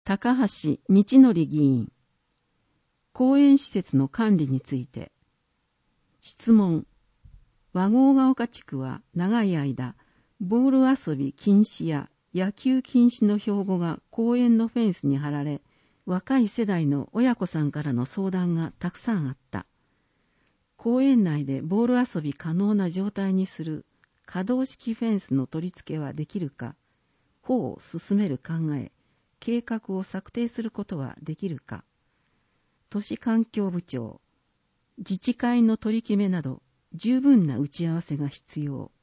高橋道則議員、公園施設の管理について。質問。和合ヶ丘地区は長い間、ボール遊び禁止や野球禁止の標語が公園のフェンスに貼られ、若い世代の親子さんからの相談がたくさんあった。公園内でボール遊び可能な状態にする可動式フェンスの取り付けはできるか、歩を進める考え、計画を策定することはできるか。都市環境部長、自治会の取り決めなど十分な打ち合わせが必要。